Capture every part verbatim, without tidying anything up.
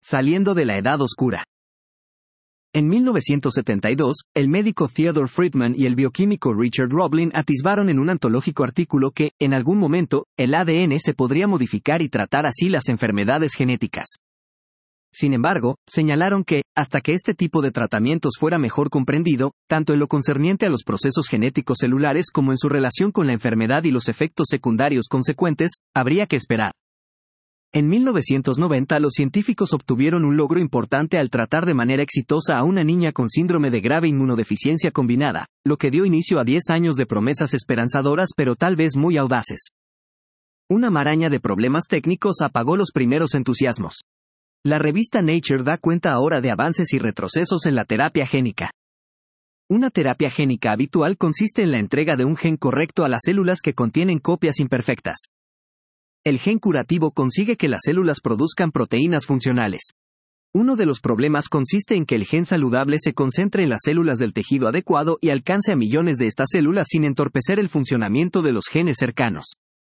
Saliendo de la Edad Oscura. En mil novecientos setenta y dos, el médico Theodore Friedman y el bioquímico Richard Roblin atisbaron en un antológico artículo que, en algún momento, el A D N se podría modificar y tratar así las enfermedades genéticas. Sin embargo, señalaron que, hasta que este tipo de tratamientos fuera mejor comprendido, tanto en lo concerniente a los procesos genéticos celulares como en su relación con la enfermedad y los efectos secundarios consecuentes, habría que esperar. En mil novecientos noventa los científicos obtuvieron un logro importante al tratar de manera exitosa a una niña con síndrome de grave inmunodeficiencia combinada, lo que dio inicio a diez años de promesas esperanzadoras pero tal vez muy audaces. Una maraña de problemas técnicos apagó los primeros entusiasmos. La revista Nature da cuenta ahora de avances y retrocesos en la terapia génica. Una terapia génica habitual consiste en la entrega de un gen correcto a las células que contienen copias imperfectas. El gen curativo consigue que las células produzcan proteínas funcionales. Uno de los problemas consiste en que el gen saludable se concentre en las células del tejido adecuado y alcance a millones de estas células sin entorpecer el funcionamiento de los genes cercanos.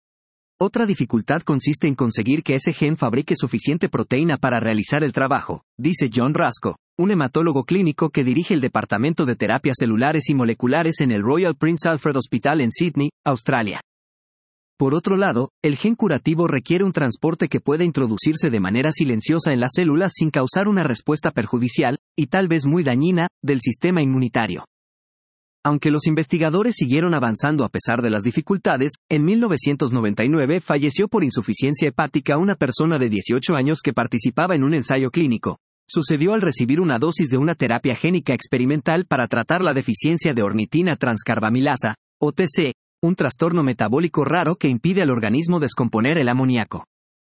Otra dificultad consiste en conseguir que ese gen fabrique suficiente proteína para realizar el trabajo, dice John Rasko, un hematólogo clínico que dirige el Departamento de Terapias Celulares y Moleculares en el Royal Prince Alfred Hospital en Sydney, Australia. Por otro lado, el gen curativo requiere un transporte que pueda introducirse de manera silenciosa en las células sin causar una respuesta perjudicial, y tal vez muy dañina, del sistema inmunitario. Aunque los investigadores siguieron avanzando a pesar de las dificultades, en mil novecientos noventa y nueve falleció por insuficiencia hepática una persona de dieciocho años que participaba en un ensayo clínico. Sucedió al recibir una dosis de una terapia génica experimental para tratar la deficiencia de ornitina transcarbamilasa, O T C, un trastorno metabólico raro que impide al organismo descomponer el amoníaco.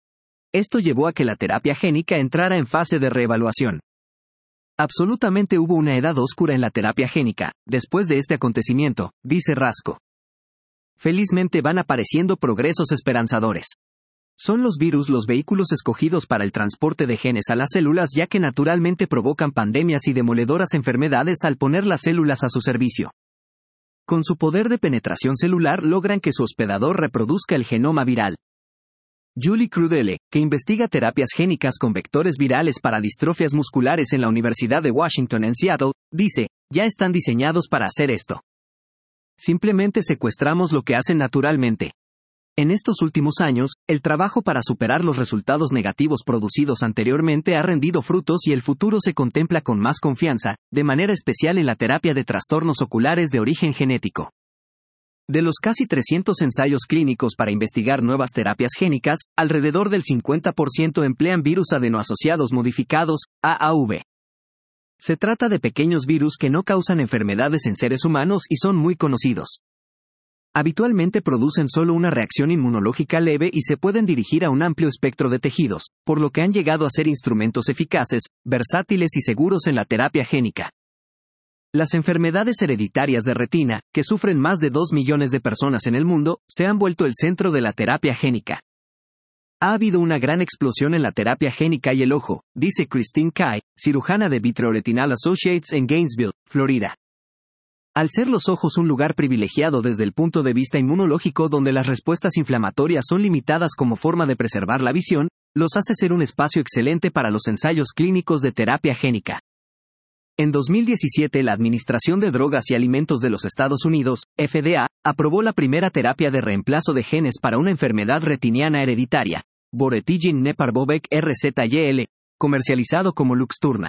Esto llevó a que la terapia génica entrara en fase de reevaluación. Absolutamente hubo una edad oscura en la terapia génica, después de este acontecimiento, dice Rasko. Felizmente van apareciendo progresos esperanzadores. Son los virus los vehículos escogidos para el transporte de genes a las células ya que naturalmente provocan pandemias y demoledoras enfermedades al poner las células a su servicio. Con su poder de penetración celular logran que su hospedador reproduzca el genoma viral. Julie Crudele, que investiga terapias génicas con vectores virales para distrofias musculares en la Universidad de Washington en Seattle, dice, ya están diseñados para hacer esto. Simplemente secuestramos lo que hacen naturalmente. En estos últimos años, el trabajo para superar los resultados negativos producidos anteriormente ha rendido frutos y el futuro se contempla con más confianza, de manera especial en la terapia de trastornos oculares de origen genético. De los casi trescientos ensayos clínicos para investigar nuevas terapias génicas, alrededor del cincuenta por ciento emplean virus adenoasociados modificados, A A V. Se trata de pequeños virus que no causan enfermedades en seres humanos y son muy conocidos. Habitualmente producen solo una reacción inmunológica leve y se pueden dirigir a un amplio espectro de tejidos, por lo que han llegado a ser instrumentos eficaces, versátiles y seguros en la terapia génica. Las enfermedades hereditarias de retina, que sufren más de dos millones de personas en el mundo, se han vuelto el centro de la terapia génica. Ha habido una gran explosión en la terapia génica y el ojo, dice Christine Kai, cirujana de Vitreoretinal Associates en Gainesville, Florida. Al ser los ojos un lugar privilegiado desde el punto de vista inmunológico donde las respuestas inflamatorias son limitadas como forma de preservar la visión, los hace ser un espacio excelente para los ensayos clínicos de terapia génica. En dos mil diecisiete la Administración de Drogas y Alimentos de los Estados Unidos, F D A, aprobó la primera terapia de reemplazo de genes para una enfermedad retiniana hereditaria, Voretigin Neparvovec R Z Y L, comercializado como Luxturna.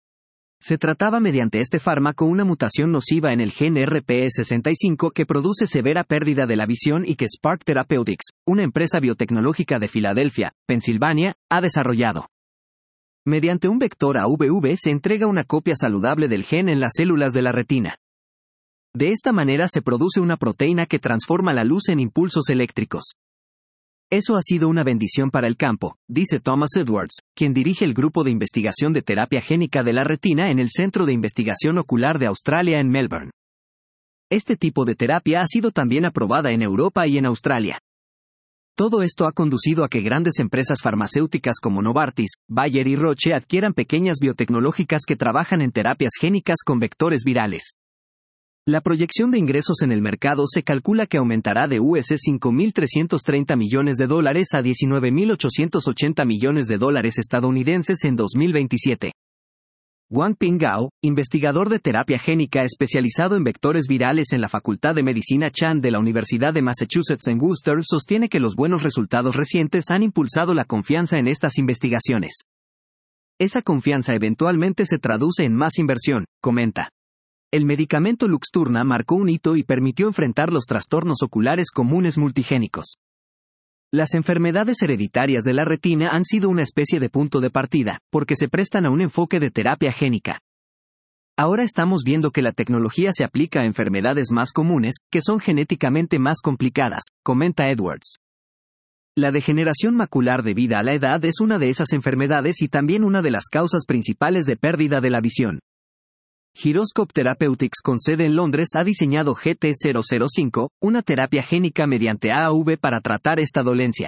Se trataba mediante este fármaco una mutación nociva en el gen R P E sesenta y cinco que produce severa pérdida de la visión y que Spark Therapeutics, una empresa biotecnológica de Filadelfia, Pensilvania, ha desarrollado. Mediante un vector A V V se entrega una copia saludable del gen en las células de la retina. De esta manera se produce una proteína que transforma la luz en impulsos eléctricos. Eso ha sido una bendición para el campo, dice Thomas Edwards, quien dirige el grupo de investigación de terapia génica de la retina en el Centro de Investigación Ocular de Australia en Melbourne. Este tipo de terapia ha sido también aprobada en Europa y en Australia. Todo esto ha conducido a que grandes empresas farmacéuticas como Novartis, Bayer y Roche adquieran pequeñas biotecnológicas que trabajan en terapias génicas con vectores virales. La proyección de ingresos en el mercado se calcula que aumentará de U S cinco mil trescientos treinta millones de dólares a diecinueve mil ochocientos ochenta millones de dólares estadounidenses en dos mil veintisiete. Wang Ping Gao, investigador de terapia génica especializado en vectores virales en la Facultad de Medicina Chan de la Universidad de Massachusetts en Worcester, sostiene que los buenos resultados recientes han impulsado la confianza en estas investigaciones. Esa confianza eventualmente se traduce en más inversión, comenta. El medicamento Luxturna marcó un hito y permitió enfrentar los trastornos oculares comunes multigénicos. Las enfermedades hereditarias de la retina han sido una especie de punto de partida, porque se prestan a un enfoque de terapia génica. Ahora estamos viendo que la tecnología se aplica a enfermedades más comunes, que son genéticamente más complicadas, comenta Edwards. La degeneración macular debida a la edad es una de esas enfermedades y también una de las causas principales de pérdida de la visión. Gyroscope Therapeutics con sede en Londres ha diseñado G T cero cero cinco, una terapia génica mediante A A V para tratar esta dolencia.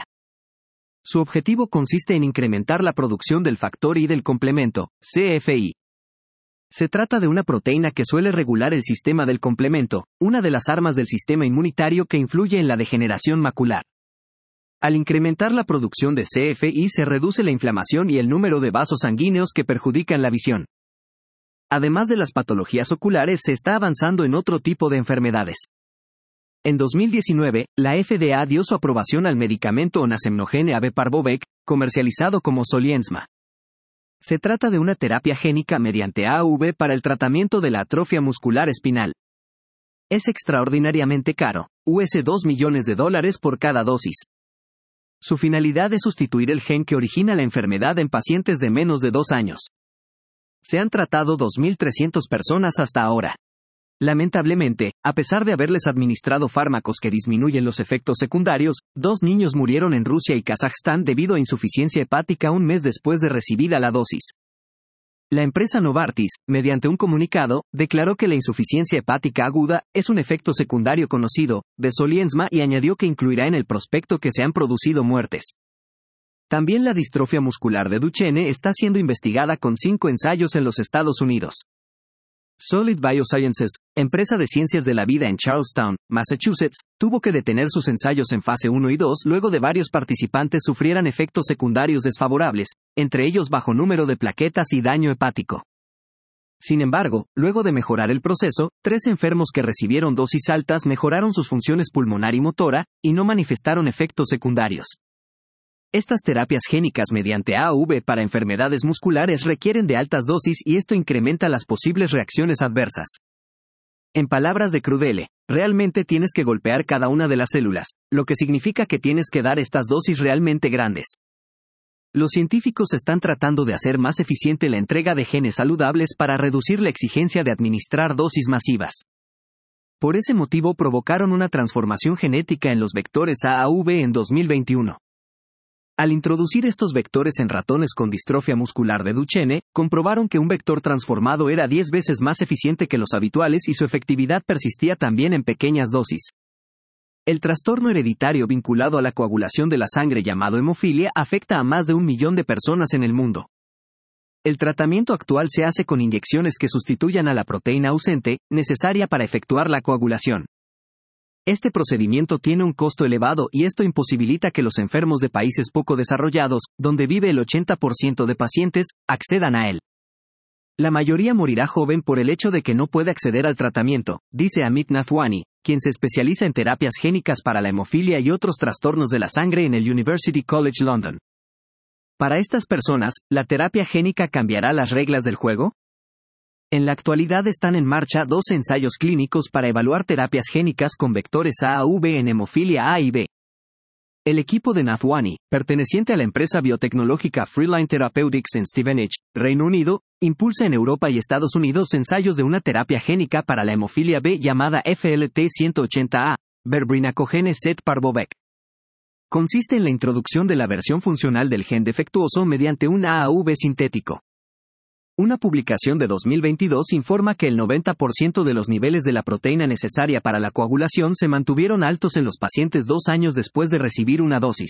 Su objetivo consiste en incrementar la producción del factor I del complemento, C F I. Se trata de una proteína que suele regular el sistema del complemento, una de las armas del sistema inmunitario que influye en la degeneración macular. Al incrementar la producción de C F I se reduce la inflamación y el número de vasos sanguíneos que perjudican la visión. Además de las patologías oculares, se está avanzando en otro tipo de enfermedades. En dos mil diecinueve, la F D A dio su aprobación al medicamento Onasemnogene A B Parvovec, comercializado como Zolgensma. Se trata de una terapia génica mediante A A V para el tratamiento de la atrofia muscular espinal. Es extraordinariamente caro, U S dos millones de dólares por cada dosis. Su finalidad es sustituir el gen que origina la enfermedad en pacientes de menos de dos años. Se han tratado dos mil trescientas personas hasta ahora. Lamentablemente, a pesar de haberles administrado fármacos que disminuyen los efectos secundarios, dos niños murieron en Rusia y Kazajstán debido a insuficiencia hepática un mes después de recibida la dosis. La empresa Novartis, mediante un comunicado, declaró que la insuficiencia hepática aguda es un efecto secundario conocido de Zolgensma y añadió que incluirá en el prospecto que se han producido muertes. También la distrofia muscular de Duchenne está siendo investigada con cinco ensayos en los Estados Unidos. Solid Biosciences, empresa de ciencias de la vida en Charlestown, Massachusetts, tuvo que detener sus ensayos en fase uno y dos luego de varios participantes sufrieran efectos secundarios desfavorables, entre ellos bajo número de plaquetas y daño hepático. Sin embargo, luego de mejorar el proceso, tres enfermos que recibieron dosis altas mejoraron sus funciones pulmonar y motora, y no manifestaron efectos secundarios. Estas terapias génicas mediante A A V para enfermedades musculares requieren de altas dosis y esto incrementa las posibles reacciones adversas. En palabras de Crudele, realmente tienes que golpear cada una de las células, lo que significa que tienes que dar estas dosis realmente grandes. Los científicos están tratando de hacer más eficiente la entrega de genes saludables para reducir la exigencia de administrar dosis masivas. Por ese motivo provocaron una transformación genética en los vectores A A V en dos mil veintiuno. Al introducir estos vectores en ratones con distrofia muscular de Duchenne, comprobaron que un vector transformado era diez veces más eficiente que los habituales y su efectividad persistía también en pequeñas dosis. El trastorno hereditario vinculado a la coagulación de la sangre llamado hemofilia afecta a más de un millón de personas en el mundo. El tratamiento actual se hace con inyecciones que sustituyan a la proteína ausente, necesaria para efectuar la coagulación. Este procedimiento tiene un costo elevado y esto imposibilita que los enfermos de países poco desarrollados, donde vive el ochenta por ciento de pacientes, accedan a él. La mayoría morirá joven por el hecho de que no puede acceder al tratamiento, dice Amit Nathwani, quien se especializa en terapias génicas para la hemofilia y otros trastornos de la sangre en el University College London. Para estas personas, ¿la terapia génica cambiará las reglas del juego? En la actualidad están en marcha dos ensayos clínicos para evaluar terapias génicas con vectores A A V en hemofilia A y B. El equipo de Nathwani, perteneciente a la empresa biotecnológica Freeline Therapeutics en Stevenage, Reino Unido, impulsa en Europa y Estados Unidos ensayos de una terapia génica para la hemofilia B llamada F L T ciento ochenta A, Verbrinacogene Z Parvovec. Consiste en la introducción de la versión funcional del gen defectuoso mediante un A A V sintético. Una publicación de dos mil veintidós informa que el noventa por ciento de los niveles de la proteína necesaria para la coagulación se mantuvieron altos en los pacientes dos años después de recibir una dosis.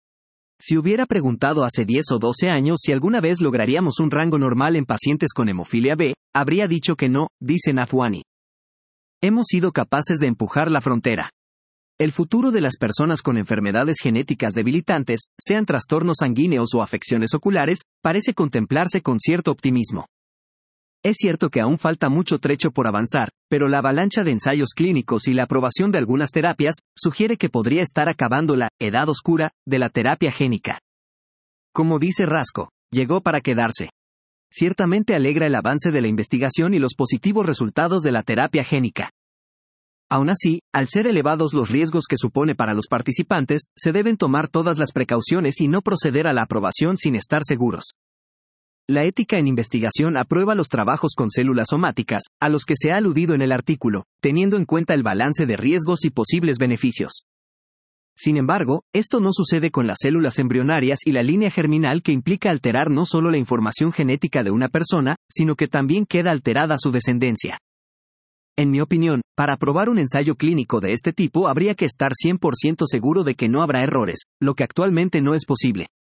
Si hubiera preguntado hace diez o doce años si alguna vez lograríamos un rango normal en pacientes con hemofilia B, habría dicho que no, dice Nathwani. Hemos sido capaces de empujar la frontera. El futuro de las personas con enfermedades genéticas debilitantes, sean trastornos sanguíneos o afecciones oculares, parece contemplarse con cierto optimismo. Es cierto que aún falta mucho trecho por avanzar, pero la avalancha de ensayos clínicos y la aprobación de algunas terapias sugiere que podría estar acabando la edad oscura de la terapia génica. Como dice Rasko, llegó para quedarse. Ciertamente alegra el avance de la investigación y los positivos resultados de la terapia génica. Aún así, al ser elevados los riesgos que supone para los participantes, se deben tomar todas las precauciones y no proceder a la aprobación sin estar seguros. La ética en investigación aprueba los trabajos con células somáticas, a los que se ha aludido en el artículo, teniendo en cuenta el balance de riesgos y posibles beneficios. Sin embargo, esto no sucede con las células embrionarias y la línea germinal, que implica alterar no solo la información genética de una persona, sino que también queda alterada su descendencia. En mi opinión, para aprobar un ensayo clínico de este tipo habría que estar cien por ciento seguro de que no habrá errores, lo que actualmente no es posible.